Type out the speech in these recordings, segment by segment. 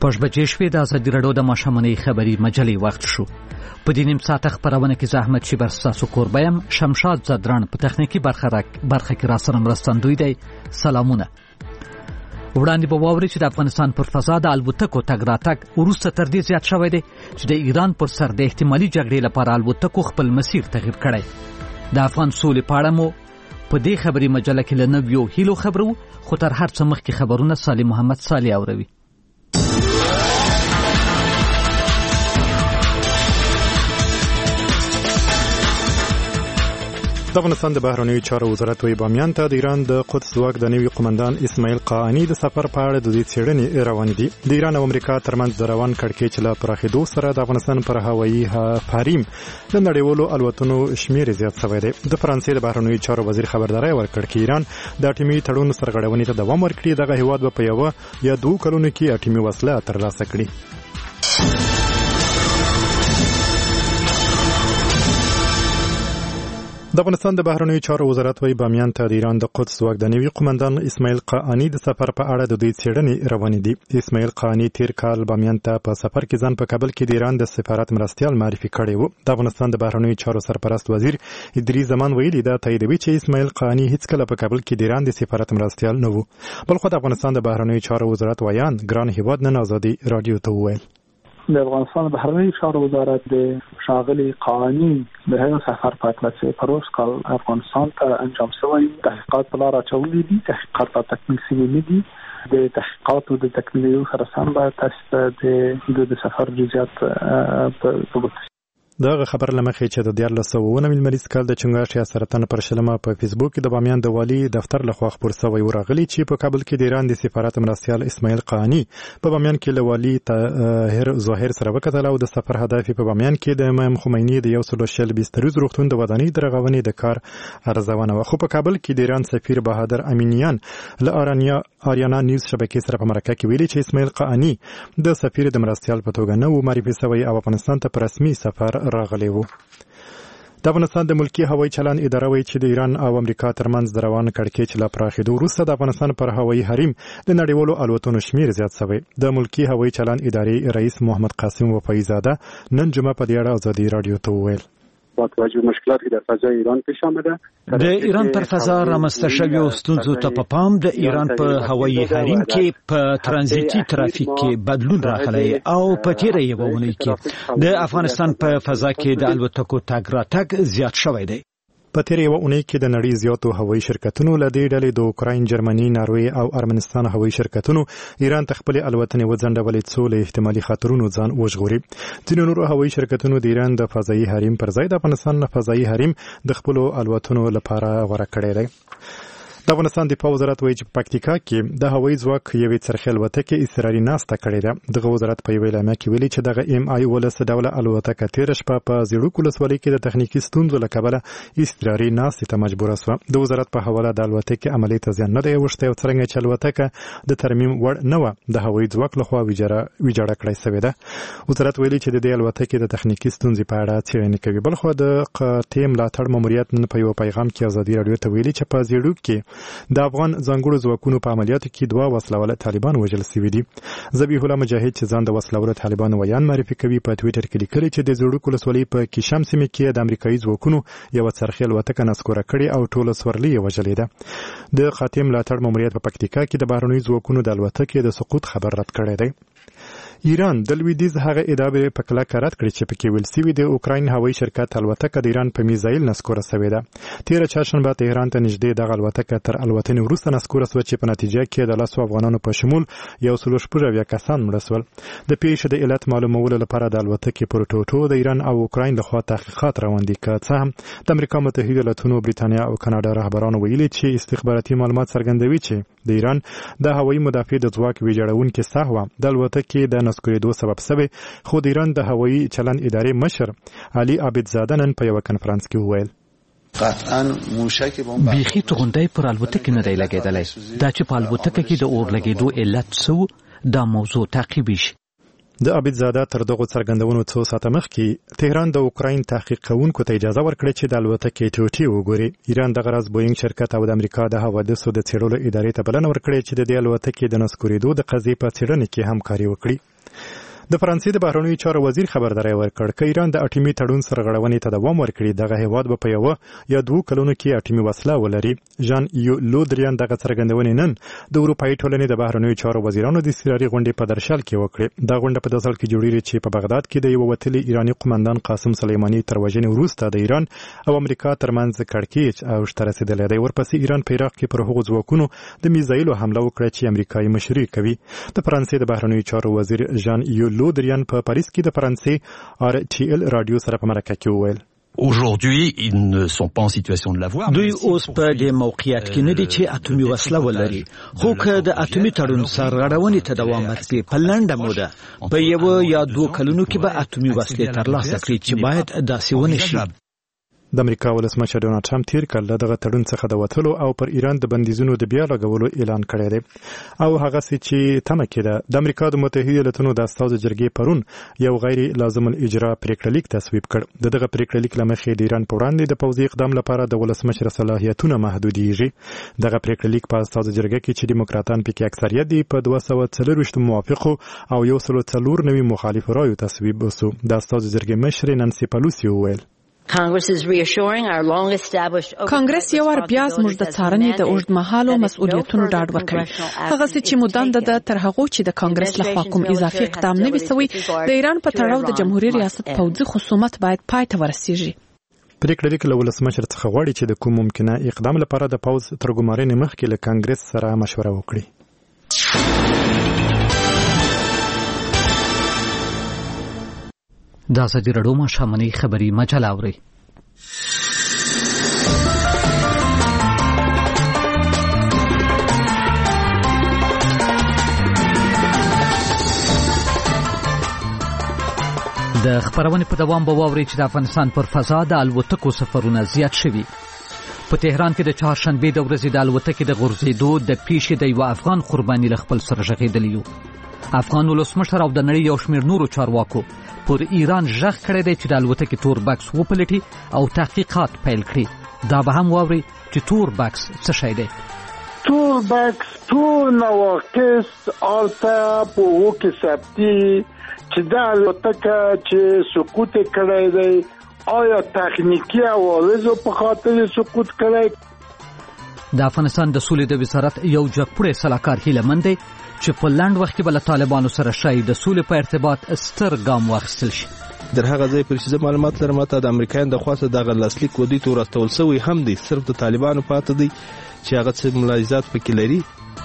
شپږ بجې شوې د ازادي راډیو د ماښامنۍ خبري مجلې وخت شو. په دې نیم ساعت خبرونه کې زحمت شي برساسو کوربایم شمشاد زدران په تخنیکی برخه کې را سره مرستندوی دی. سلامونه. وړاندې به واوري چې د افغانستان پر فضا د الوتکو تګ راتګ وروسته تر دې زیات شوی دی چې د ایران پر سر د احتمالي جګړې لپاره الوتکو خپل مسیر تغییر کړی. د افغان سولې په اړه مو په دې خبري مجله کې له نویو هیلو خبرو، خو تر هر څه مخکې خبرونه صالح محمد صالح اوروي. د افغانستان د بهرنیو چارو وزارت وی بامیان ته د ایران د قدس ځواک د نوي قومندان اسماعیل قاانی د سفر په اړه د دې څېړنې روانې دي. د ایران او امریکا ترمنځ د روان کړکېچ له پراخېدو سره د افغانستان پر هوایي حریم د نړیوالو الوتنو شمېر زیات شوی دی. د فرانسې د بهرنیو چارو وزیر خبرداری ورکړ چې ایران د اټومي تړون سرغړونې ته دوام ورکړي. دغه هیواد به په یوه یا دوه کلونو کې اټومي وسله ترلاسه کړي. د افغانستان د بهرنیو چارو وزارت وی بامیان ته د ایران د قدس ځواک د نوي قومندان اسماعیل قاانی د سفر په اړه د دوی څېړنې روانې دي. اسماعیل قاانی تیر کال بامیان ته په سفر کې ځان په کابل کې د ایران د سفارت مرستیال معرفي کړی و. د افغانستان د بهرنیو چارو سرپرست وزیر ادریس زمان ویلي دا تاییدوي چې اسماعیل قاانی هیڅکله په کابل کې د ایران د سفارت مرستیال نه و. بلخو د افغانستان د بهرنیو چارو وزارت ویان ګران هیواد نن ازادي رادیو ته وویل د افغانستان بهرنیو چارو وزارت د ښاغلي قاانی د هغه سفر په اړه چې پروس کال افغانستان ته انجام شوی تحقیقات په لار اچولي دي. تحقیقات لا تکمیل شوي نه دي. د تحقیقاتو د تکمیل سره سم به تاسو د سفر جزئیات په دغه خبر لمخې چې د 1409 ملمریز کال د چنګاښ یا سرطان پر شلمه په فیسبوک کې د بامیان د والی دفتر لخوا خبر شوی ورغلی چې په کابل کې د ایران د سفارت مرستیال اسماعیل قاانی په بامیان کې له والی طاهر ظاهر سره وکتل او د سفر هدف په بامیان کې د امام خمینی د یو سلو شل بستریز روغتون د ودانۍ درغونې د کار ارزونه و. خو په کابل کې د ایران سفیر بهادر امینیان له آریانا نیوز شبکې سره په مرکه کې ویلي چې اسماعیل قاانی د سفیر د مرستیال په توګه نه و معرفي شوی او افغانستان ته په رسمي سفر راغلی وو. د افغانستان د ملکی هوایي چلند اداره وایي چې د ایران او امریکا ترمنځ د روان کړکېچ له پراخېدو وروسته د افغانستان پر هوایي حریم د نړیوالو الوتنو شمېر زیات شوی. د ملکی هوایي چلند ادارې رئیس محمد قاسم وفایزاده نن جمعه په دې اړه ازادي رادیو ته وویل با توجه به مشکلاتی در فضای ایران پیش آمده د ایران پر فضا رامنځته شویو ستونزو ته په پام د ایران په هوایي حریم کې په ترانزیتي ترافیک کې بدلون راغلی او په تیره یوه اونۍ کې د افغانستان په فضا کې د الوتکو تګ راتګ زیات شوی دی. په تیر یو اونۍ کې د نړۍ زیاتو هوایي شرکتونو له دې ډلې د اوکراین، جرمني، ناروې او ارمنستان هوایي شرکتونو ایران ته خپل الوتنې وځنډولې څو له احتمالي خطرونو ځان وژغوري. ځینو نورو هوایي شرکتونو د ایران د فضایي حریم پر ځای د افغانستان فضایي حریم د خپل الوتنو لپاره غوره کړی دی. د افغانستان دفاع وزارت وایي چې په پکتیکا کې د هوایي ځواک یوې څرخي الوتکې اضطراري ناسته کړې ده. دغه وزارت په یوه اعلامیه کې ویلي چې دغه MI-12 ډوله الوتکه تېره شپه په زیړوک ولسوالۍ کې د تخنیکي ستونزو له کبله اضطراري ناستې ته مجبوره شوه. د وزارت په حواله د الوتکې عملي ته زیان نه دی اوښتی او څرنګه چې الوتکه د ترمیم وړ نه وه د هوایي ځواک لخوا ویجاړه کړای شوې ده. وزارت ویلي چې د دې الوتکې د تخنیکي ستونزې په اړه څېړنې کوي. بلخو د قطع ملاتړ ماموریت نن په یو پیغام کې ازادي راډیو ته ویلي چې په زیړوک کې د افغان ځانګړو ځواکونو په عملیاتو کې 2 وسلواله طالبان وژل شوي دي. ذبیح الله مجاهد چې ځان د وسلواله طالبانو ویان معرفي کوي په ټویټر کې لیکلي چې د زړوک ولسوالۍ په کیشم سیمه کې د امریکایي ځواکونو یو څرخي الوتکه نسکوره کړې او ټوله سورلي وژلې ده. د قطع ملاتړ ماموریت په پکتیکا کې د بهرنیو ځواکونو د الوتکې د سقوط خبر رد کړی دی. ایران د لویدیځ هغه ادعاوې په کلکه رد کړې چې پکې ویل شوي د اوکراین هوایي شرکت الوتکه د ایران په میزایل نسکوره شوې ده. تېره چهارشنبه تهران ته نږدې دغه الوتکه تر الوتنې وروسته نسکوره شوه چې په نتیجه کې د 10 افغانانو په شمول 160 کسان مړه شول. د پیښې د علت معلومولو لپاره د الوتکې پر ټوټو د ایران او اوکراین لخوا تحقیقات روان دي. که څه هم د امریکا متحده ایالاتونو، بریتانیا او کاناډا رهبرانو ویلي چې استخباراتي معلومات څرګندوي چې د ایران د هوایي مدافع د ځواک ویجاړونکې سهوه د الوتکې د نسکورېدو سبب شوی. خو د ایران د هوایي چلند ادارې مشر علي عابدزاده نن په یو کنفرانس کې وویل بیخي توغندی پر الوتکې نه دی لګېدلی. دا چې په الوتکه کې د اور لګېدو علت څه دا موضوع تعقیبي شي. د عابدزاده تر دغه څرګندونو څو ساعته مخکې تهران د اوکراین تحقیق کوونکو ته اجازه ورکړه چې د الوتکې ټوټې وګوري. ایران دغه راز بوینګ شرکت او د امریکا د حوادثو د څېړلو ادارې ته بلنه ورکړې چې د دې الوتکې د نسکورېدو د قضیې په څېړنه کې همکاري وکړي. د فرانسې د بهرنیو چارو وزیر خبرداری ورکړ چې ایران د اټومي تړون سرغړونې ته دوام ورکړي دغه هیواد به په یو یا 2 کلونو کې اټومي وسله ولري. ژان یو لودریان دغه څرګندونې نن د اروپایي ټولنې د بهرنیو چارو وزیرانو د استراري غونډې په درشل کې وکړه. دا غونډه په داسل کې جوړیږي چې په بغداد کې د یو وتلي ایرانی قومندان قاسم سلیمانی تر وژنې وروسته د ایران او امریکا ترمنځ کړکېچ او شته رسیدلی دی. ورپسې ایران په عراق کې پر هغو ځواکونو د میزایلو حمله وکړه چې امریکایي مشري کوي. د فرانسې د بهرنیو چارو وزیر ژان یو لودریان په پاریس کې د فرانسې RTL رادیو سره په مرکه کې وویل Aujourd'hui, ils ne sont pas en situation de l'avoir. دوی اوس په دې موقعیت کې نه دي چې اټومي وسله ولري. خو که د اټومي تړون سرغړونې ته دوام ورکړي په لنډه موده په یو یا 2 کلونو کې به اټومي وسلې ترلاسه کړي چې باید داسې ونه شي. د امریکا ولسمشر ډونالد ټرمپ تیر کال دغه تړون څخه د وټلو او پر ایران د بندیزونو د بیا لګولو اعلان کړی دی او هغه چې تمه کړه د امریکا د متحده ایالاتونو د استازو جرګې پرون یو غیر لازم الاجرا پریکړه لیک تصویب کړ. دغه پریکړه لیک لمخې د ایران په وړاندې د پوځي اقدام لپاره د ولسمشر صلاحیتونه محدودیږي. دغه پریکړه لیک په استازو جرګه کې چې دیموکراتان پکې اکثریت دي په 240 موافقو او 104 مخالف رایو تصویب وسو. د استازو جرګې مشر نانسي پلوسی وویل کانګرس یو ور بیا زموږ د څارنې د اوږدمهالو مسؤلیتونو ډاډ ورکوي. هغه چې مدام د تر هغه چې د کانګرس لخوا کوم اضافي اقدام نه وي سوی د ایران په تړاو د جمهوریت ریاست پوځي خصومت باید پای ته ورسیږي. پریکړه لیک له ولسمشر څخه غواړي چې د کوم ممکنه اقدام لپاره د پوځ ترګمارنې مخکې له کانګرس سره مشوره وکړي. دا ازادي راډیو ماښامنۍ خبري مجله اوري. د خبرونې په دوام به واوري چې د افغانستان پر فضا د الوتکو سفرونه زیات شوي. په تهران کې د چهارشنبې د ورځې د الوتکې د غورځېدو د پیښې د یو افغان قرباني له خپل سره غږېدلی و. افغان ولسمشر او د نړۍ یو شمېر نورو چارواکو پر ایران غږ کړی دی چې د الوتکې تور بکس وپلټي او تحقیقات پیل کړي. دا به هم واوري چې تور بکس څه شی دی. تور بکس ټول نواقص آلته په وکې ثبتي چې دا الوتکه چې سقوط کړی دی آیا تخنیکی عوارضو په خاطر سقوط کړی. د افغانستان د سولې د وزارت یو جګپوړی سلاکار هیله دی چې په لاند وخت کې بل طالبانو سره شای د سولې په ارتباط ستر ګام واخیستل شي. در هغه ځای پر چې معلومات لرم ته د امریکایانو د خاصه دغه لاسلیک ودی تور استول سوی هم دی صرف د طالبانو پاتې دی چې هغه څه ملاحظات پکې لري.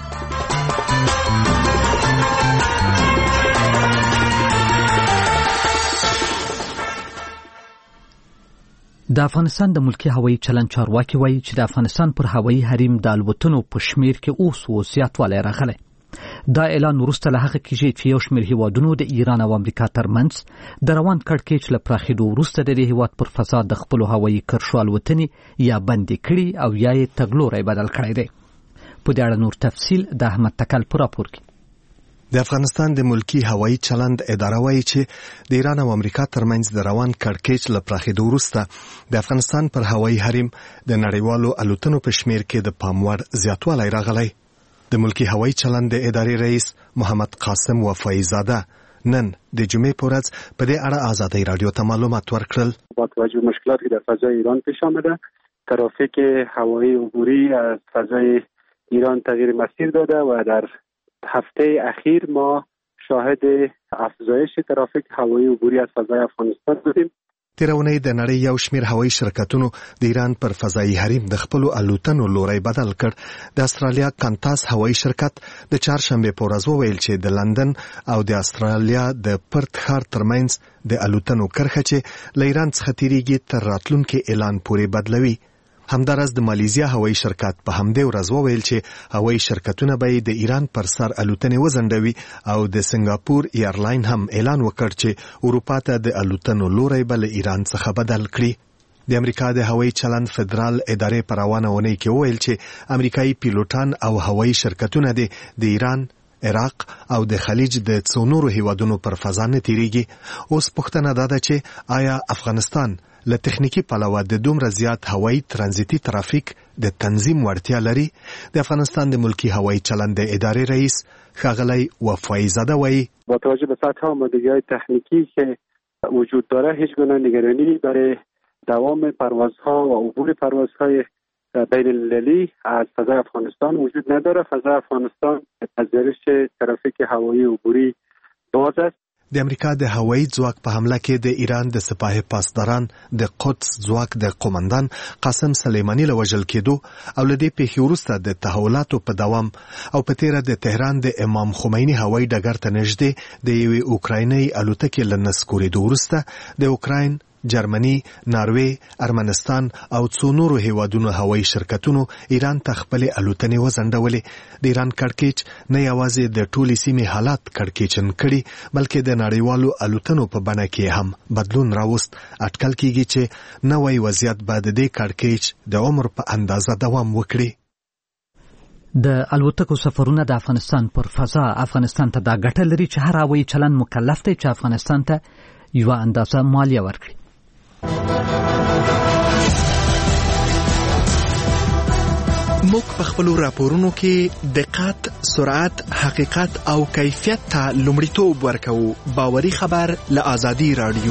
د افغانستان د ملکی هوایي چلند چارواکي وایي چې د افغانستان پر هوایي حریم د الوتنو په شمیر کې اوس زیاتوالی راغلی. دا اعلان وروسته له هغه کېږي چې یو شمېر هیوادونو د ایران او امریکا ترمنځ د روان کړکېچ له پراخېدو وروسته د دې هیواد پر فضا د خپلو هوایي کرښو الوتنې یا بندې کړي او یا یې تګلوری بدل کړی دی. په دې اړه نور تفصیل د احمد تکل په راپور کې. د افغانستان د ملکی هوایي چلند اداره وایي چې د ایران او امریکا ترمنځ د روان کړکېچ له پراخېدو وروسته د افغانستان پر هوایي حریم د نړیوالو الوتنو په شمیر کې د پام وړ زیاتوالی راغلی. د ملکی هوایي چلند د ادارې رئیس محمد قاسم وفایی زاده نن د جمعې په ورځ په دې اړه آزادۍ رادیو ته معلومات ورکړل. با توجه به مشکلاتی در فضای ایران پیش آمده ترافیک هوایی عبوری از فضای ایران تغییر مسیر داده و در هفته اخیر ما شاهد افزایش ترافیک هوایی عبوری از فضای افغانستان بودیم. تیرونی د نړۍ یو شمېر هوایي شرکتونو د ایران پر فضایي حریم د خپلو الوتنو لوری بدل کړ. د استرالیا کانتاس هوایي شرکت د چهارشنبې په ورځ وویل چې د لندن او د استرالیا د پرت ښار ترمنځ د الوتنو کرښه چې له ایران څخه تیریږي تر راتلونکي اعلان پورې بدلوي. همدارس د مالیزیا هوایي شرکت په همدې ورځ وویل چې هوایي شرکتونه به د ایران پر سر الوتنې وځنډوي او د سنگاپور ایرلاین هم اعلان وکړ چې اروپا ته د الوتنو لوری به له ایران څخه بدل کړي. د امریکا د هوایي چلند فدرال ادارې په روانه اونۍ کې وویل چې امریکایي پیلوټان او هوایي شرکتونه د ایران، عراق او د خلیج د څو نورو هیوادونو پر فضا نه تیریږي. اوس پوښتنه دا ده چې آیا افغانستان له تخنیکی پلوه د دومره زیات هوایي ترانزیتي ترافیک د تنظیم وړتیا لري؟ د افغانستان د ملکی هوایي چلند د ادارې رئیس ښاغلی وفایی زاده وایي با توجه به سطح آمادگی‌های تکنیکی که وجود داره هیچ گونه نگرانی برای دوام پروازها و عبور پروازهای بین المللی از فضای افغانستان وجود نداره. فضای افغانستان پذیرش ترافیک هوایی عبوری باز است. د امریکا د هوایي ځواک په حمله کې د ایران د سپاه پاسداران د قدس ځواک د قومندان قاسم سلیمانی له وژل کېدو او له دې پیښې وروسته د تحولاتو په دوام او په تیره د تهران د امام خمیني هوایي ډګر ته نږدې د یوې اوکرایني الوتکې له نسکورېدو وروسته د اوکراین، جرمني، ناروې، ارمنستان او څو نورو هیوادونو هوایي شرکتونو ایران ته خپلې الوتنې وځنډولې. د ایران کړکېچ نه یوازې د ټولې سیمې حالات کړکېچن کړي بلکې د نړیوالو الوتنو په بڼه کې هم بدلون راوست. اټکل کېږي چې نوی وضعیت به د دې کړکېچ د عمر په اندازه دوام وکړي. د الوتکو سفرونه د افغانستان پر فضا افغانستان ته دا ګټه لري چې هر هوایي چلند مکلف دی چې افغانستان ته یوه اندازه مالیه ورکړي. موږ په خپلو راپورونو کې دقت، سرعت، حقیقت او کیفیت ته لومړیتوب ورکوو. باوري خبر له آزادي رادیو.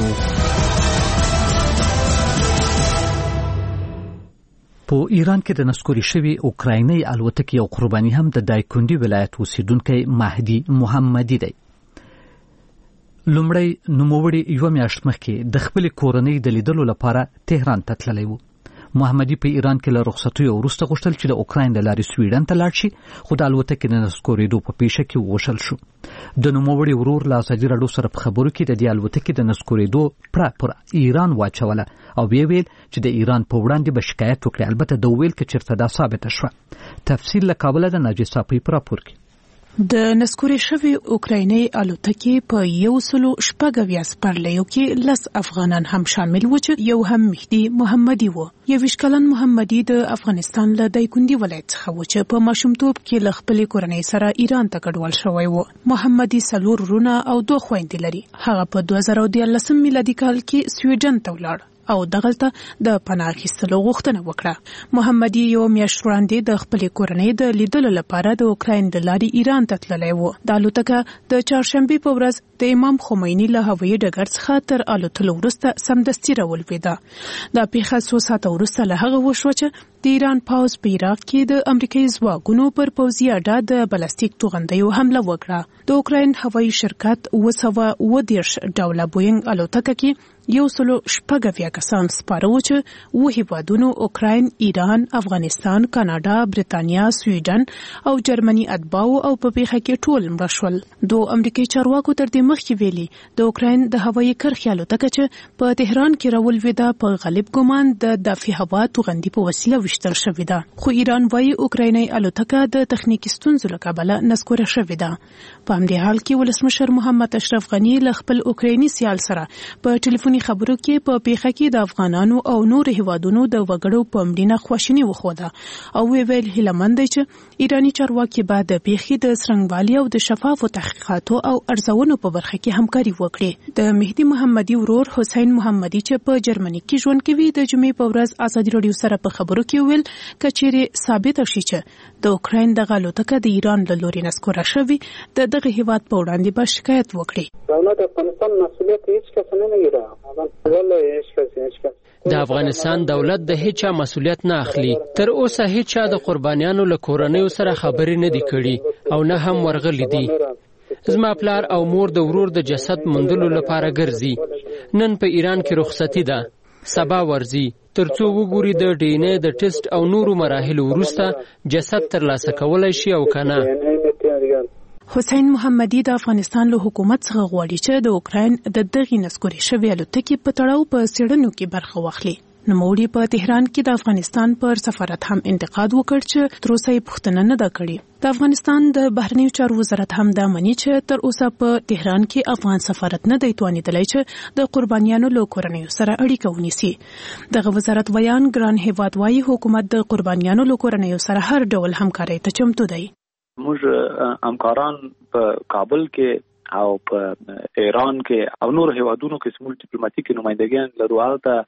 په ایران کې د نسکوري شوی اوکرایني الوتکې او قرباني هم د دایکندي ولایت اوسیدونکی مهدي محمدي دی. لومړی نوموړی یوه میاشت مخکې د خپلې کورنۍ د لیدلو لپاره تهران ته تللی و. محمدي په ایران کې له رخصتیو وروسته غوښتل چې د اوکراین له لارې سویډن ته لاړ شي، خو د الوتکې د نسکورېدو په پیښه کې ووژل شو. د نوموړي ورور له ازادي راډیو سره په خبرو کې د دې الوتکې د نسکورېدو پړه پر ایران واچوله او ویل چې د ایران په وړاندې به شکایت وکړي. البته د ویل کې چېرته دا ثابته شوه. تفصیل له کابله د ناجي صافي په راپور کې. د نسکورې شوی اوکرایني الوتکې په 114 سپرلیو کې 10 افغانان هم شامل و چې یو هم مهدي محمدي و. 21 کلن محمدي د افغانستان له دایکندي ولایت څخه و چې په ماشومتوب کې له خپلې کورنۍ سره ایران ته کډوال شوی و. محمدي 4 وروڼه او 2 خويندې لري. هغه په 2013 میلادي کال کې سویډن ته ولاړ او دغلته د پناه اخیستلو غوښتنه وکړه. محمدي یو میاشت وړاندې د خپلې کورنۍ د لیدلو لپاره د اوکراین د لارې ایران ته تللی و. د الوتکه د چهارشنبې په ورځ د امام خمیني له هوایي ډګر څخه تر الوتلو وروسته سمدستي راولوېده. دا پیښه 2 ساعته وروسته له هغه وشوه چې د ایران پوځ په عراق کې د امریکایي ځواکونو پر پوځي اډه د بلاستیک توغندیو حمله وکړه. د اوکراین هوایي شرکت 230 ډوله بوینګ الوتکه کې 114 کسان سپاره و چې 7 هیوادونو اوکراین، ایران، افغانستان، کاناډا، برتانیا، سویډن او جرمني اتباعو او په پیښه کې ټول مړه شول. 2 امریکایي چارواکو تر دې مخکې ویلي د اوکراین د هوایي کرښې الوتکه چې په تهران کې راولوېده په غالب ګمان د دافع هوا توغندي په وسیله وشتل شوې ده. خو ایران وايي اوکرایني الوتکه د تخنیکي ستونزو له کبله نسکوره شوې ده. په همدې حال کې ولسمشر محمد اشرف غني له خپل اوکرایني سیال سره په ټلیفوني خبرو کې په پیښه کې د افغانانو او نور هیوادونو د وګړو په مړینه خواشیني وښوده او ویل هیله مند دی چې ایرانی چارواکي به د پیښې د څرنګوالي او د شفافو تحقیقاتو او ارزونو په برخه کې همکاري وکړي. د مهدي محمدي ورور حسین محمدي چې په جرمني کې ژوند کوي د جمعې په ورځ ازادي راډیو سره په خبرو کې ویل کچېرې ثابت شي چې د اوکراین د الوتکه د ایران له لوري نسکوره شوی د دغه هیواد په وړاندې به شکایت وکړي. دولت افغانستان مسؤلیت هیڅ کس نه لري. د افغانستان دولت د هیڅ چا مسؤلیت نه اخلي. تر اوسه هیڅ چا د قربانیانو له کورنیو سره خبرې نه دي کړي او نه هم ورغلي دي. زما پلار او مور د ورور د جسد موندلو لپاره ګرځي. نن په ایران کې رخصتي ده، سبا ورځي ترڅو وګوري د ډي ان اے د ټیسټ او نورو مراحلو وروسته جسد ترلاسه کولای شي او کنه. حسین محمدي د افغانستان له حکومت څخه غواړي چې د اوکراین د دغې نسکورې شوې الوتکې په تړاو په څېړنو کې برخه واخلي. نوموړي په تهران کې د افغانستان پر سفارت هم انتقاد وکړ چې تر اوسه یې پوښتنه نه ده کړې. د افغانستان د بهرنیو چارو وزارت هم دا مني چې تر اوسه په تهران کې افغان سفارت نه دی توانیدلی چې د قربانیانو له کورنیو سره اړیکه ونیسي. دغه وزارت ویان ګران هیواد وايي حکومت د قربانیانو له کورنیو سره هر ډول همکارۍ ته چمتو دی. موږ همکاران په کابل کې او په ایران کې او نور هیوادونو کې سمول ډیپلوماټیک نمائندګان لرو. هلته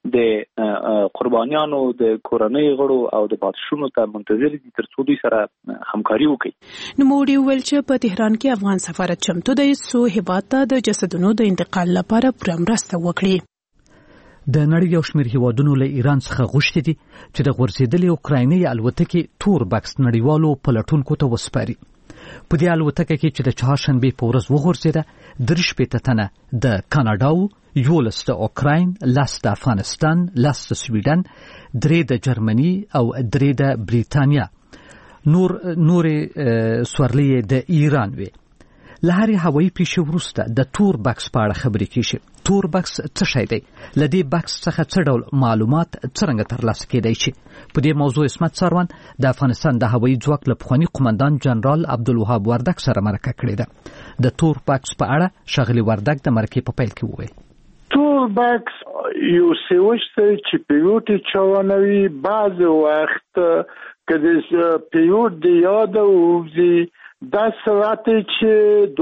د قربانیانو د کورنۍ غړو او د پاتشونو ته منتظر دي تر څو دوی سره همکاري وکړي. نو موږ ویل چې په تهران کې افغان سفارت چمتو دی څو هیواد ته د جسدونو د انتقال لپاره پوره مرسته وکړي. د نړۍ یو شمېر هیوادونو له ایران څخه غوښتي دي چې د غورځېدلې اوکرایني الوتکې تور بکس نړیوالو پلټونکو ته وسپاري. په دې الوتکه کې چې د چهارشنبې په ورځ وغورځېده 3 تنه د کاناډا، 11 د اوکراین، 10 د افغانستان، 10 د سویډن، 3 د جرمني او 3 د بریتانیا. نور سورلي د ایران وي. لهري هوایي پیښې وروسته د تور بکس په اړه خبرې کیږي. تور بکس څه شی دی؟ لدی بکس څخه څه ډول معلومات څنګه ترلاسه کېدای شي؟ په دې موضوع اسمت سروان د افغانستان د هوایي ځواک له پخواني قومندان جنرال عبدالوهاب وردک سره مرکه کړې ده. د تور بکس په اړه شغلي وردک د مرکې په پیل کې وویل. تور بکس یو سوچ ته چې پیلوټ چلوي بعض وخت کله پیلوټ دی یاد اوږي دا ساعت چې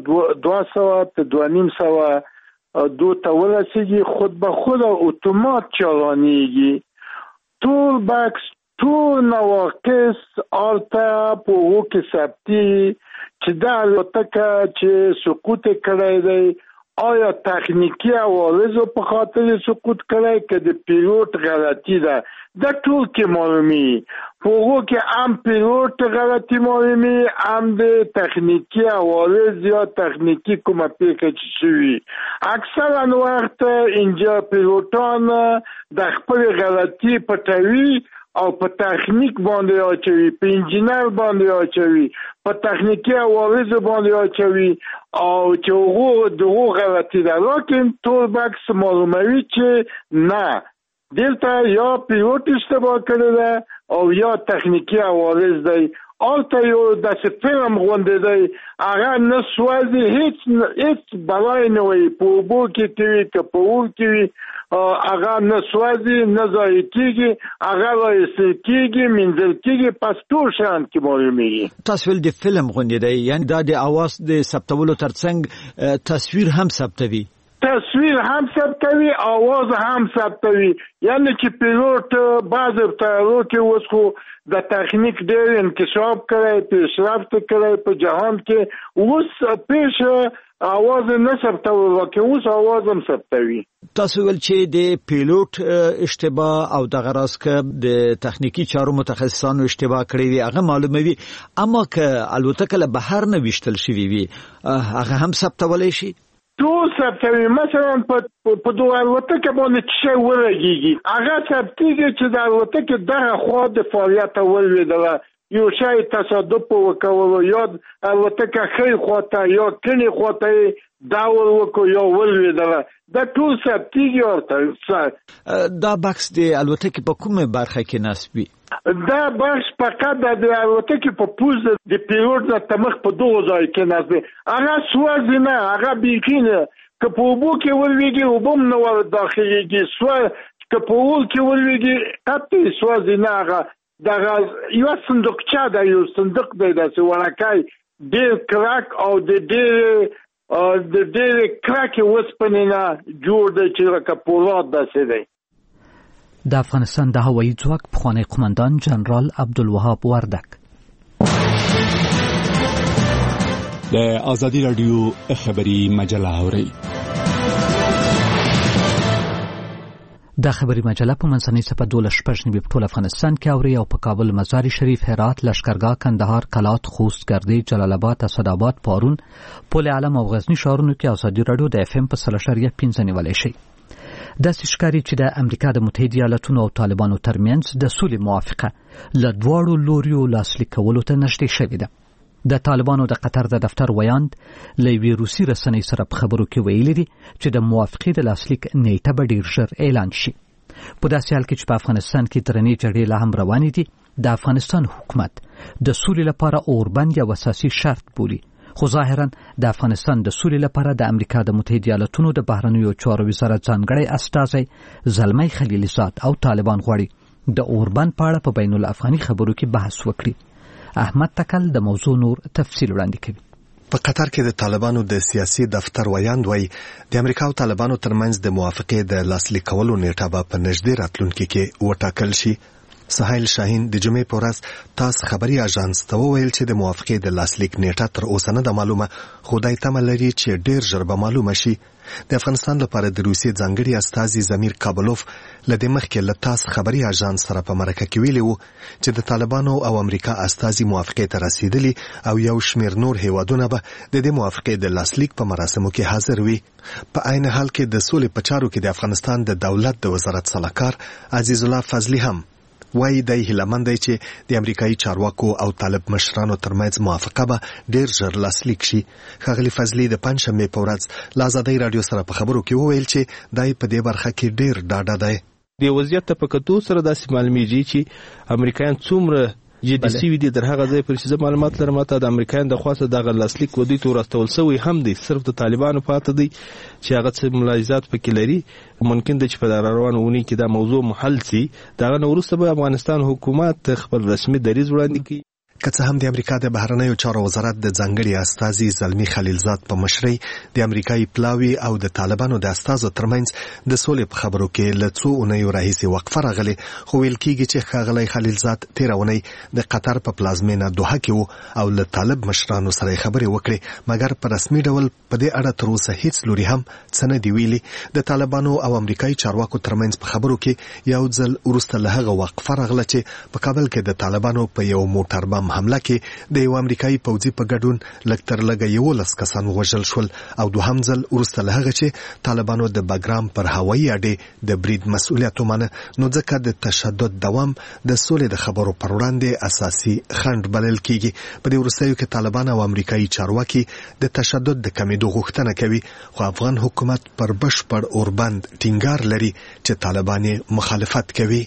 2.5 دو ته ورسیږي خود به خود اتومات چلانیږي. تور بکس ټول نواقص آلته په وکه ثبتی چې دا الوتکه چې سقوط کړی دی آیا تکنیکی عوارض په خاطر سقوط کړی که د پیلوټ غلطی ده دا ټول کې معلومي. په وکه هم پیلوټ غلطی معلومي هم د تکنیکی عوارض یا تکنیکی کومه پیښه شوي. اکثرا وخت اینجا پیلوټان د خپل غلطی پټوي او په تخنیک باندې اچوي، په انجینر باندې اچوي، په تخنیکی عوارض باندې اچوي او چې هغه دغه غلطي ده. لیکن تور بکس معلوموي چې نه دلته یا پیلوټ اشتباه کړی ده او یا تخنیکی عوارض دی. آلته یو داسې فلم غوندې دی هغه نه سوازي هیڅ بلای نه وي په اوبو کې کوي که په اور کې وي هغه نه سوازي نه ضایع کېږي هغه رایستل کېږي منځل کېږي پس ټول شیان کې معلومېږي. تاسو ویل د فلم غوندې دی یعنی دا د اواز د ثبتولو ترڅنګ تصویر هم ثبتوي. تصویر هم ثبتوي آواز هم ثبتوي. یعنی چې پیلوټ بعض طیارو کې اوس خو د تخنیک ډېر انکشاف کړی پیشرفت کړی په جهان کې اوس پیش آواز نه ثبتوي وکه اوس آواز هم ثبتوي. تاسو ول چې د پیلوټ اشتباه او د غراس ک د تخنیکی چارو متخصصانو اشتباه کړی وي هغه معلوموي اما که الوتکه له بهر نه وشتل شوی وي هغه هم ثبتولای شي. ټول ثبتوي. مثلا په دوه الوتکه باندې چې ورګيږي هغه ثبتيږي چې د الوتکه دغه خوا د فعالیت ولويدله یو شای تصادف وکولو یا الوتکه خی خواته یا کني خواته داور وکړو یا ولويدله دا ټول ثبتيږي ورته. دا بکس د الوتکه په کومه برخه کې نسبي؟ دا بخش فقط د الوتکې په پوز د پیلوټ د تمخ په دوه ځای کې نازي هغه سوازي نه هغه بیکینه که په اوبو کې ولويږي وبم نه ور داخليږي سوال که په اور کې ولويږي قطعي سوازي نه هغه دغه یو صندوقچه د یو صندوق دی د ورکای ډېر کراک او د ډېر کراک وسپنه جوړ دی چې لکه پولاد داسې دی. د افغانستان د هوایي ځواک پخوانی قومندان جنرال عبدالوهاب وردک. د آزادی رادیو خبری مجله اوري. دا خبری مجله په منځنۍ صفه 12 په ټول افغانستان کې اوري او په کابل، مزار شریف، هرات، لشکرګاه، کندهار، کلات، خوست، ګردې، جلال آباد، اسداباد، پارون، پل علم او غزنی ښارونو کې آزادی رادیو د FM په 3.5 نیولای شي. داسې ښکاري چې د امریکا د متحده ایالاتونو او طالبانو ترمنځ د سولې موافقه له دواړو لوریو لاسلیک کولو ته نږدې شوې ده. د طالبانو د قطر د دفتر ویاند له یوې روسي رسنۍ سره په خبرو کې ویلي دي چې د موافقې د لاسلیک نیټه به ډېر ژر اعلان شي. په داسې حال کې چې په افغانستان کې درنې جګړې لا هم روانې دي، د افغانستان حکومت د سولې لپاره اوربند یو اساسي شرط بولي. خو ظاهرا د افغانستان د سولې لپاره د امریکا د متحده ایالاتونو د بهرنیو چارو وزارت ځانګړی استازی زلمی خلیلزاد او طالبان غواړي د اوربند په اړه په بین الافغاني خبرو کې بحث وکړي. احمد تکل د موضوع نور تفصیل وړاندې کوي. په قطر کې د طالبانو د سیاسي دفتر ویاند وایي د امریکا او طالبانو ترمنځ د موافقې د لاسلیک کولو نیټه به په نږدې راتلونکي کې وټاکل شي. سهیل شاهین د جمعې په ورځ تاس خبري اژانس ته وویل چې د موافقې د لاسلیک نیټه تر اوسه نه ده معلومه، خو دای تمه لري چې ډیر ژر به معلومه شي. د افغانستان لپاره د روسیې ځانګړي استازي زمیر کابلوف لدې مخکې له تاس خبري اژانس سره په مرکه کې ویلي وو چې د طالبانو او امریکا استازي موافقې ته رسیدلي او یو شمېر نور هیوادونه به د دې موافقې د لاسلیک په مراسمو کې حاضر وي. په عین حال کې د سولې په چارو کې د افغانستان د دولت د وزارت سلاکار عزیز الله فضلی هم وایي د هیلمن دی چې د امریکایي چارواکو او طالب مشرانو ترمنځ موافقه به ډیر ژر لاسلیک شي. ښاغلي فضلي د پنځشنبې په ورځ له آزادۍ راډیو سره په خبرو کې وویل چې دای په دې برخه کې ډیر ډاډه دی. د وضعیت ته په کتو سره داسې معلومیږي چې امریکایان څومره جدي سوي دي. در هغه ځای پر چې معلومات لرم ته د امریکایان د خاصه دغه لاسلیک ودی تور استول سوی هم دي، صرف د طالبانو پاتې دي چې هغه څه ملاحظات پکې لري. ممکن ده چې په روانه ونی کې دا موضوع محل سي. دغه نو وروسته به افغانستان حکومت خپل رسمي دریځ وړاندې کوي. که څه هم د امریکا د بهرنیو چارو وزارت د ځانګړي استازي زلمی خلیلزاد په مشرۍ د امریکایي پلاوي او د طالبانو د استازو ترمنځ د سولې په خبرو کې له څو اونیو راهیسې وقفه راغلي، خو ویل کېږي چې ښاغلی خلیلزاد تېره اونۍ د قطر په پلازمینه دوحه کې وو او له طالب مشرانو سره خبرې وکړې، مګر په رسمي ډول په دې اړه تر اوسه هیڅ لوري هم څه نه دي ویلي. د طالبانو او امریکایي چارواکو ترمنځ په خبرو کې یو ځل وروسته له هغه وقفه راغله چې په کابل کې د طالبانو په یو موټر بم حمله کې د یو امریکایي پوځي په ګډون لږ تر لږه 11 کسان وژل شول او دوهم ځل وروسته له هغه چې طالبانو د بګرام پر هوایي اډې د برید مسؤلیت ومنه، نو ځکه د تشدد دوام د سولې د خبرو پر وړاندې اساسي خنډ بلل کیږي. په دې وروستیو کې طالبان او امریکایي چارواکي د تشدد د کمیدو غوښتنه کوي، خو افغان حکومت پر بشپړ اوربند ټینګار لري چې طالبان مخالفت کوي.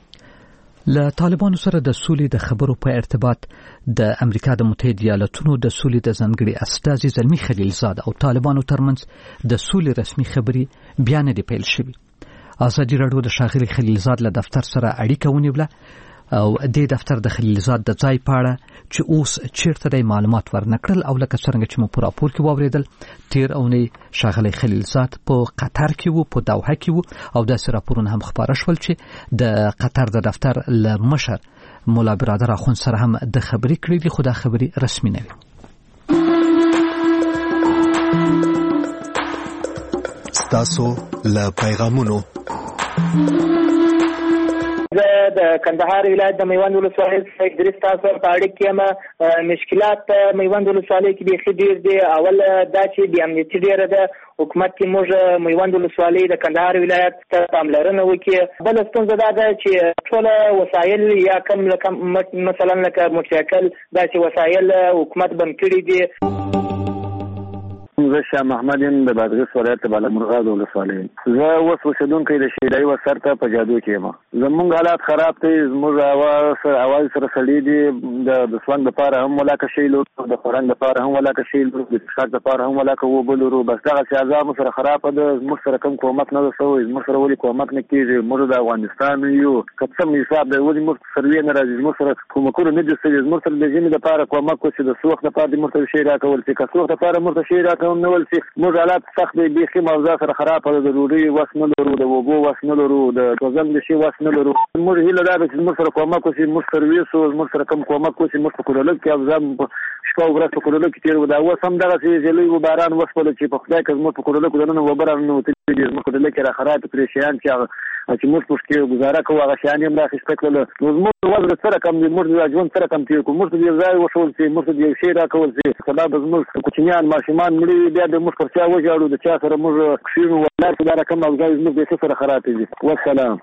له طالبانو سره د سولې د خبرو په ارتباط د امریکا د متحده ایالاتونو د سولې د ځانګړي استازي زلمی خلیلزاد او طالبانو ترمنځ د سولې رسمي خبرې بیا نه دي پیل شوي. آزادي راډیو د ښاغلي خلیلزاد له دفتر سره اړیکه ونیوله او د دفتر د خلیلزاد د ځای په اړه چې اوس چیرته د معلومات ورنکړل او لکه څنګه چې مو په راپور کې واوریدل تیر اونۍ ښاغلی خلیلزاد په قطر کې وو، په دوحه کې وو او داسې راپورونه هم خپاره شول چې د قطر د دفتر له مشر مولا برادر اخوند سره هم د خبرې کړې دي، خو دا خبرې رسمي نه وي. ستاسو له پیغامونو د کندهار ولایت د میوند ولسوالۍ څخه ادریس تاسو په اړه کې مشکلات میوند ولسوالۍ کې بيخي ډیر دي. اول دا چې د امنیتي ډیره د حکومت کې موږ میوند ولسوالۍ د کندهار ولایت ته پاملرنه وکړي. بل ستونزه دا ده چې ټول وسایل یا کم مثلا لکه موټرسایکل داسې وسایل حکومت بند کړي دي. زه شاه محمد یم د بادغیس ولایت بالامرغاد ولسوالۍ. زه اوس اوسېدونکی د شیدای وسر ته په جادو کې یم. زمونږ حالات خراب دي، زموږ اواز سره سړي دي، د سوند لپاره هم ولاکه شي لرو، د خورنګ لپاره هم ولاکه شي لرو، د ښکار لپاره هم ولاکه وبلرو. بس دغه چې عذاب سره خراب ده، زموږ سره کوم کومک نه رسوي، زموږ سره ولي کومک نه کیږي. موږ د افغانستان یو کڅم حساب دی، ولي موږ سروي نه راځي، زموږ سره کومکونه نه دي سوي. زموږ سره د ژمي لپاره کومک وشي، د سوخت لپاره د مرته شي راکول چې کڅوخت لپاره مرته شي راکول نو ول چې موږ حالات سخت دي، بيخي موضوع سره خراب ده. د روډي وس نه لرو، د وګو وس نه لرو، د توزن د شي وس نه لرو. موږ هیله ده چې موږ سره کومک وشي، موږ سرویس او موږ سره کوم کومک وشي. موږ په کورلک کې افزام شپه او ورځ په کورلک کې تیر ودا و سم دغه چې لوی و باران وسپل چې په خدای کې موږ په کورلک ودنه و باران نو ته موږ کورلک را خراب پریشان چې موږ پښکې گزاره کوو هغه شان هم راخسته کړل. نو موږ وځو سره کوم موږ ژوند سره کوم تیر کوو، موږ دې ځای وشول چې موږ دې شي را کول چې سبب موږ کوچنیان ماشومان مړي بیا د موږ پر چا وژاړو، د چا سره موږ کښینو ولر دا رقم او ځای موږ دې سره خراب دي. والسلام.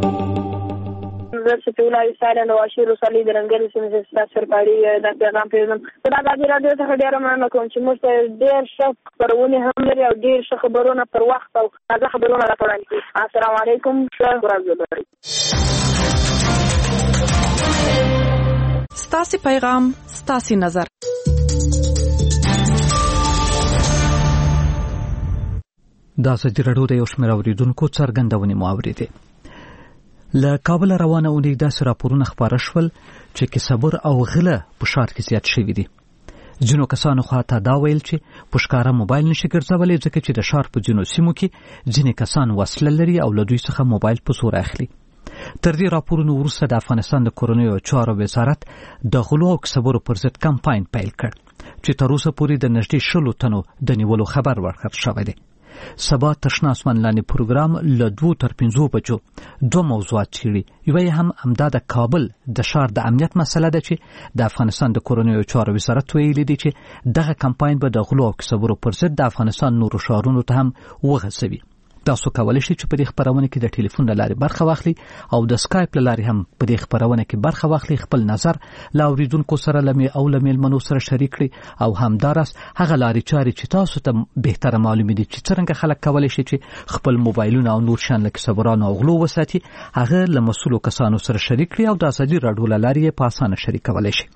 زه چې ولای سره نو اشیر وسلی درنګل سیمه ستاسو پاړي د پیغام پیغام په دا د راډیو څخه ډیر مننه کوم چې موږ ډیر ښه خبرونه هم لري او ډیر ښه خبرونه پر وخت او تازه خبرونه راټولوي. السلام علیکم. ښه ورځ ولرئ. ستاسو پیغام ستاسو نظر. دا سجرړو د یو شمېر اوریدونکو څرګندونې مو اوریدې. له کابل روانه اونۍ داسې راپورونه خپاره شول چې کسبر او غله په ښار کې زیات شوي دي. ځینو کسانو خواته دا ویل چې په ښکاره موبایل نشي ګرځولی ځکه چې د ښار په ځینو سیمو کې ځینې کسان وسله لري او له دوی څخه موبایل په زور اخلي. تر دې راپورونو وروسته د افغانستان د کورنیو چارو وزارت د غلو او کسبرو پر ضد کمپاین پیل کړ چې تر اوسه پورې د نږدې 100 تنو د نیولو خبر ورکړل شوی دی. سبا تشنا اسمان لاندې پروګرام له 2 تر 5 بجو 2 موضوعات چیري. یو هم امدا د کابل د ښار د امنیت مسله ده چې د افغانستان د کورنیو چارو وزارت ویلي دی چې دغه کمپاین به د غلو او کسبرو پر ضد د افغانستان نورو ښارونو ته هم وغځوي. تاسو کولی شئ چې په دې خبرونه کې د ټلیفون له لارې برخه واخلي او د سکایپ له لارې هم په دې خبرونه کې برخه واخلي، خپل نظر له اوریدونکو سره او له میلمنو سره شریک کړي او همدارس هغه لارې چارې چې تاسو ته بهتره معلومه دي چې څنګه خلک کولی شي چې خپل موبایلونه او نور شان لکه صبرانو او غلو وساتي، هغه له مسؤلو کسانو سره شریک کړي او د ازادي راډیو له لارې په اسانه شریکولی شي.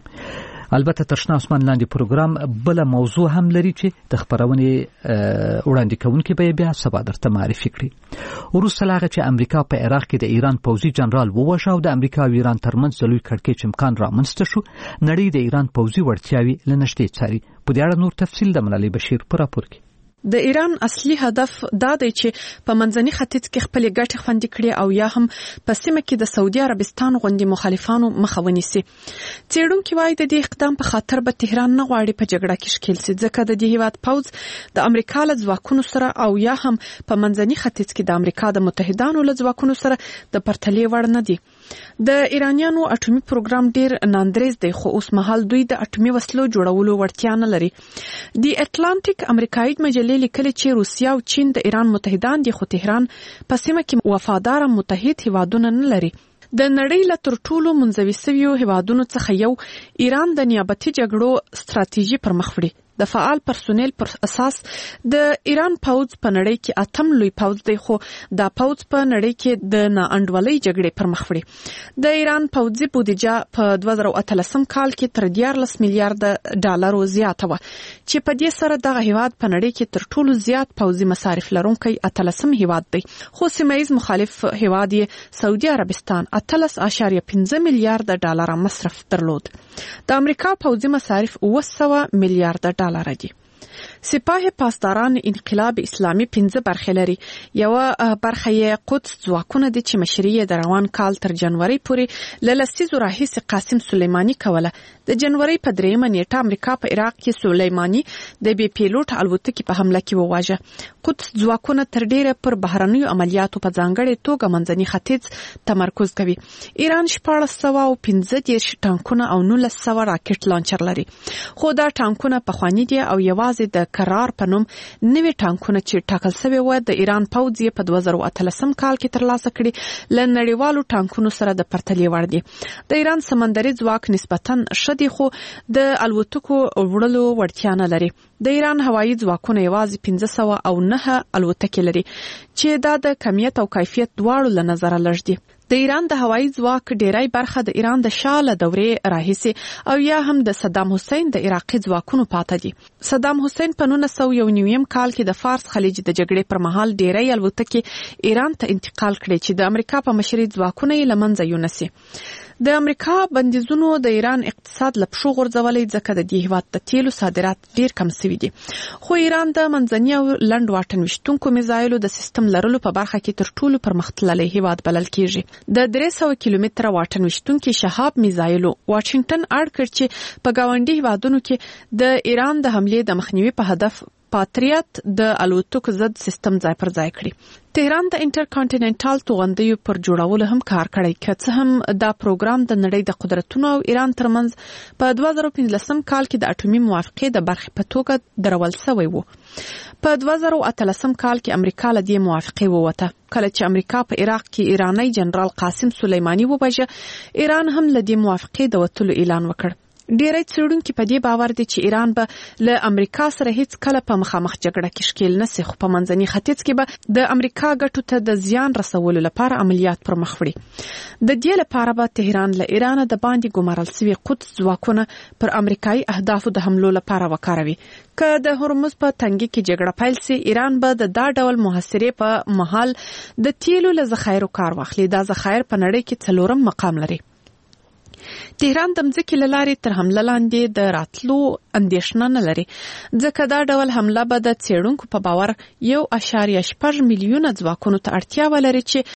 البته ترشنا اسمان لاندې پروګرام بل موضوع هم لري چې د خبرونې وړاندې کوونکي به بیا سبا درته معرفي کړي. وروسته له هغه چې امریکا په عراق کې د ایران پوځي جنرال ووژه او د امریکا او ایران ترمنځ د لوی کړکېچ امکان رامنځته شو، نړۍ د ایران پوځي وړتیاوې له نږدې څاري. په دې اړه نور تفصیل د ملالۍ بشیر په راپور کې. د ایران اصلي هدف دا دی چې په منځني ختیځ کې خپل ګټې خوندي کړي او یا هم په سیمه کې د سعودي عربستان غوندي مخالفانو مخه ونیسي. څېړونکو وايي د دې اقدام په خاطر به تهران نه غواړي په جګړه کې ښکیل شي، ځکه د دې هیواد پوځ د امریکا له ځواکونو سره او یا هم په منځني ختیځ کې د امریکا د متحدانو له ځواکونو سره د پرتلې وړ نه دي. د ایرانیانو اټومي پروګرام ډیر ناندریز دی، خو اوس مهال دوی د اټومي وسلو جوړولو وړتیا نه لري. د اټلانټیک امریکایي مجلې لیکلي چې روسیا او چین د ایران متحدان دي، خو تهران په سیمه کې وفادار متحد هیوادونه نه لري. د نړۍ له تر ټولو منځوي سویو هیوادونو څخه یو ایران د نیابتي جګړو ستراتیژي پر مخ وړي. د فعال پرسونل پر اساس د ایران پوځ په نړۍ کې اتم لوی پوځ دی، خو دا پوځ په نړۍ کې د ناانډولۍ جګړې پر مخ وړي. د ایران پوځي بودیجه په 2013 کال کې تر 14 میلیارډ ډالرو زیاته و، چې په دې سره دغه هیواد په نړۍ کې تر ټولو زیات پوځي مصارف لرونکی 13م هیواد دی. خو سیمه‌یز مخالف هیواد سعودي عربستان 18.5 میلیارډ ډالر مصرف درلود. د امریکا پوځي مصارف 900 میلیارډ ډالر دي. سپاه پاسداران انقلاب اسلامي 5 برخې لري. یو برخه یې قدس ځواکونه دي چې مشري د روان کال تر جنوري پورې له لسیزو راهیسې قاسم سلیماني کوله. د جنوري په 3 نیټه امریکا په عراق کې سلیماني د بي پیلوټ الوتکې په حمله کې وواژه. قدس ځواکونه تر ډیره پر بهرنیو عملیاتو په ځانګړې توګه منځني ختیځ تمرکز کوي. ایران 1415 ټانکونه او 1900 راکټ لانچر لري، خو دا ټانکونه پخواني دي او یوازې د قرار په نوم نوي ټانکونه چې ټاکل شوی و د ایران پوځ په 2013 کال کې ترلاسه کړي له نړیوالو ټانکونو سره د پرتلې وړ دي. د ایران سمندري ځواک نسبتاً شدي، خو د الوتکو وړلو وړتیا نه لري. د ایران هوایي ځواکونه یوازې 509 الوتکې لري چې دا د کمیت او کیفیت دواړو له نظره لږ دي. د ایران د هوایي ځواک ډیری برخه د ایران د شاله دورې راهیسې او یا هم د صدام حسین د عراقي ځواکونو پاتې دي. صدام حسین په 1991 کال کې د فارس خلیج د جګړې پر مهال ډیری الوتکې ایران ته انتقال کړې چې د امریکا په مشرۍ ځواکونه یې له منځه یونسي. د امریکا بندیزونو د ایران اقتصاد له پښو غورځولې، ځکه د دې هیواد د تیلو صادرات ډیر کم شوي دي. خو ایران د منځني او لنډ واټن ویشتونکو میزایلو د سیستم لرلو په برخه کې تر ټولو پرمختللی هیواد بلل کیږي. د 300 کیلومتره واټن ویشتونکي شهاب میزایلو واشنگټن اړ کړ چې په گاونډي هیوادونو کې د ایران د حملې د مخنیوي په هدف پاتریات د الوتکو ضد سیستم ځای پر ځای کړي. تهران د انټرکانټیننټال توغندیو پر جوړولو هم کار کړی، که څه هم دا پروګرام د نړۍ د قدرتونو او ایران ترمنځ په 2015 کال کې د اټومي موافقې د برخې په توګه درول شوی و. په 2013 کال کې امریکا له دې موافقې ووته. کله چې امریکا په عراق کې ایرانی جنرال قاسم سلیماني ووژه، ایران هم له دې موافقې د وتلو اعلان وکړ. ډیری څېړونکي په دې باور دي چې ایران به له امریکا سره هیڅ کله په مخامخ جګړه کې ښکیل نه شي، خو په منځني ختیځ کې به د امریکا ګټو ته د زیان رسولو لپاره عملیات پر مخ وړي. د دې لپاره به تهران له ایران د باندې ګمارل شوي قدس ځواکونه پر امریکایي اهدافو د حملو لپاره وکاروي. که د هرمز په تنګي کې جګړه پیل شي، ایران به د دا ډول محاصرې په مهال د تیلو له ذخایرو کار واخلي. دا ذخایر په نړۍ کې 4م مقام لري. تهران د مځکې له لارې تر حمله لاندې د راتلو اندېښنه نه لري، ځکه دا ډول حمله به د څېړونکو په باور 1.8 میلیونه ځواکونو ته اړتیا ولري چې